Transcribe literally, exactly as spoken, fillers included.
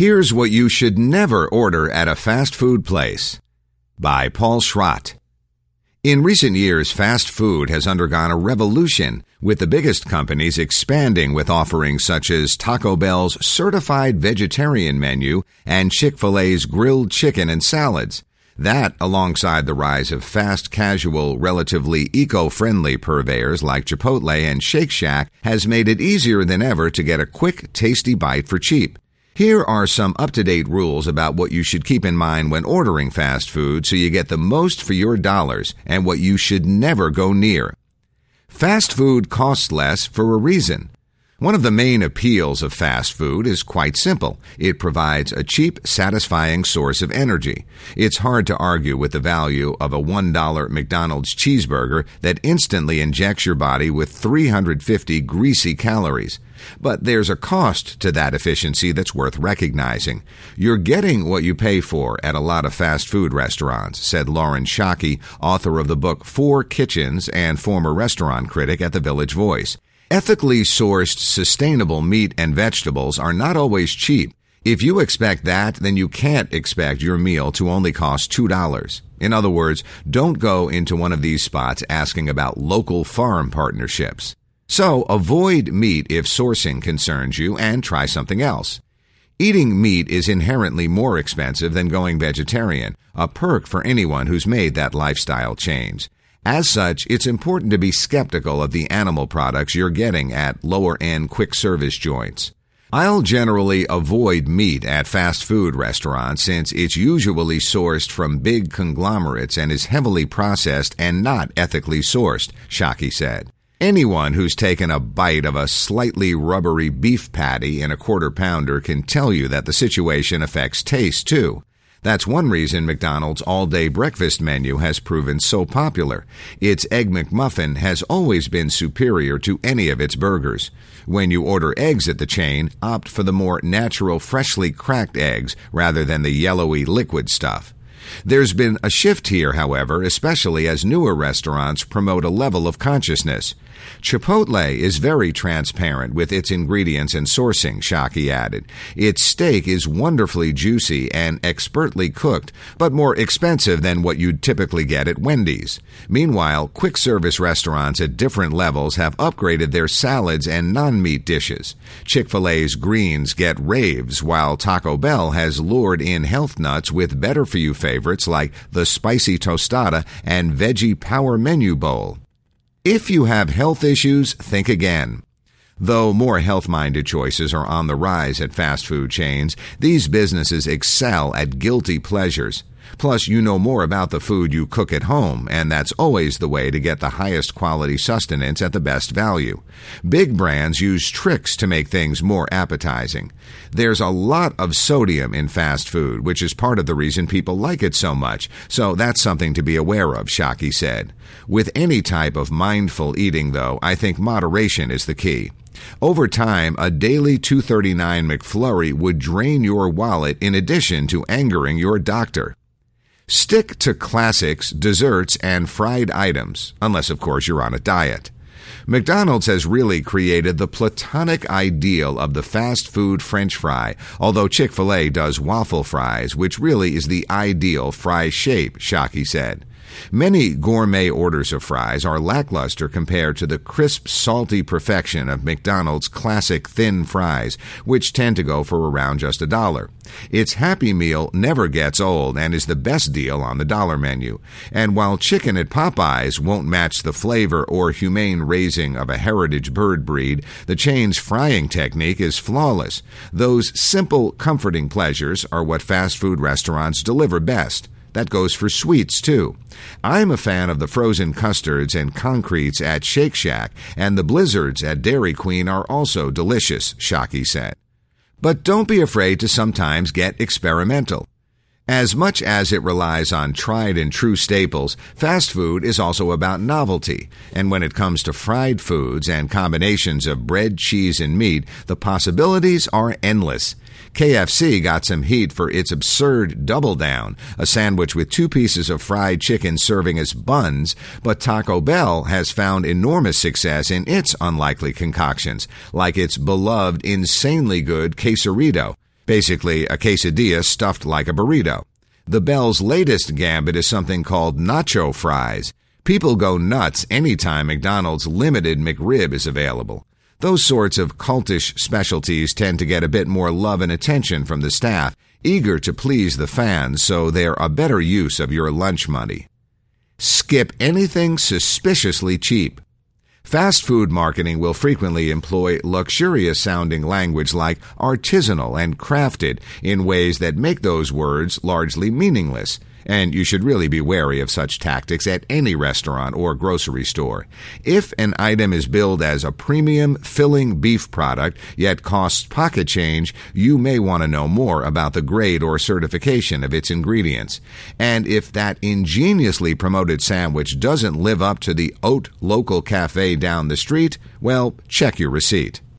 Here's what you should never order at a fast food place. By Paul Schrott. In recent years, fast food has undergone a revolution, with the biggest companies expanding with offerings such as Taco Bell's certified vegetarian menu and Chick-fil-A's grilled chicken and salads. That, alongside the rise of fast, casual, relatively eco-friendly purveyors like Chipotle and Shake Shack, has made it easier than ever to get a quick, tasty bite for cheap. Here are some up-to-date rules about what you should keep in mind when ordering fast food so you get the most for your dollars and what you should never go near. Fast food costs less for a reason. One of the main appeals of fast food is quite simple. It provides a cheap, satisfying source of energy. It's hard to argue with the value of a one dollar McDonald's cheeseburger that instantly injects your body with three hundred fifty greasy calories. But there's a cost to that efficiency that's worth recognizing. You're getting what you pay for at a lot of fast food restaurants, said Lauren Shockey, author of the book Four Kitchens and former restaurant critic at the Village Voice. Ethically sourced, sustainable meat and vegetables are not always cheap. If you expect that, then you can't expect your meal to only cost two dollars. In other words, don't go into one of these spots asking about local farm partnerships. So avoid meat if sourcing concerns you and try something else. Eating meat is inherently more expensive than going vegetarian, a perk for anyone who's made that lifestyle change. As such, it's important to be skeptical of the animal products you're getting at lower-end quick-service joints. I'll generally avoid meat at fast food restaurants since it's usually sourced from big conglomerates and is heavily processed and not ethically sourced, Shockey said. Anyone who's taken a bite of a slightly rubbery beef patty in a quarter pounder can tell you that the situation affects taste, too. That's one reason McDonald's all-day breakfast menu has proven so popular. Its Egg McMuffin has always been superior to any of its burgers. When you order eggs at the chain, opt for the more natural, freshly cracked eggs rather than the yellowy liquid stuff. There's been a shift here, however, especially as newer restaurants promote a level of consciousness. Chipotle is very transparent with its ingredients and sourcing, Shockey added. Its steak is wonderfully juicy and expertly cooked, but more expensive than what you'd typically get at Wendy's. Meanwhile, quick-service restaurants at different levels have upgraded their salads and non-meat dishes. Chick-fil-A's greens get raves, while Taco Bell has lured in health nuts with better-for-you favorites like the Spicy Tostada and Veggie Power Menu Bowl. If you have health issues, think again. Though more health-minded choices are on the rise at fast food chains, these businesses excel at guilty pleasures. Plus, you know more about the food you cook at home, and that's always the way to get the highest quality sustenance at the best value. Big brands use tricks to make things more appetizing. There's a lot of sodium in fast food, which is part of the reason people like it so much, so that's something to be aware of, Shockey said. With any type of mindful eating, though, I think moderation is the key. Over time, a daily two thirty-nine McFlurry would drain your wallet in addition to angering your doctor. Stick to classics, desserts, and fried items, unless, of course, you're on a diet. McDonald's has really created the platonic ideal of the fast food French fry, although Chick-fil-A does waffle fries, which really is the ideal fry shape, Shockey said. Many gourmet orders of fries are lackluster compared to the crisp, salty perfection of McDonald's classic thin fries, which tend to go for around just a dollar. Its Happy Meal never gets old and is the best deal on the dollar menu. And while chicken at Popeyes won't match the flavor or humane raising of a heritage bird breed, the chain's frying technique is flawless. Those simple, comforting pleasures are what fast food restaurants deliver best. That goes for sweets, too. I'm a fan of the frozen custards and concretes at Shake Shack, and the blizzards at Dairy Queen are also delicious, Shockey said. But don't be afraid to sometimes get experimental. As much as it relies on tried-and-true staples, fast food is also about novelty. And when it comes to fried foods and combinations of bread, cheese, and meat, the possibilities are endless. K F C got some heat for its absurd Double Down, a sandwich with two pieces of fried chicken serving as buns, but Taco Bell has found enormous success in its unlikely concoctions, like its beloved, insanely good quesarito. Basically, a quesadilla stuffed like a burrito. The Bell's latest gambit is something called nacho fries. People go nuts anytime McDonald's limited McRib is available. Those sorts of cultish specialties tend to get a bit more love and attention from the staff, eager to please the fans, so they're a better use of your lunch money. Skip anything suspiciously cheap. Fast food marketing will frequently employ luxurious-sounding language like artisanal and crafted in ways that make those words largely meaningless, and you should really be wary of such tactics at any restaurant or grocery store. If an item is billed as a premium filling beef product, yet costs pocket change, you may want to know more about the grade or certification of its ingredients. And if that ingeniously promoted sandwich doesn't live up to the Haute local cafe down the street, well, check your receipt.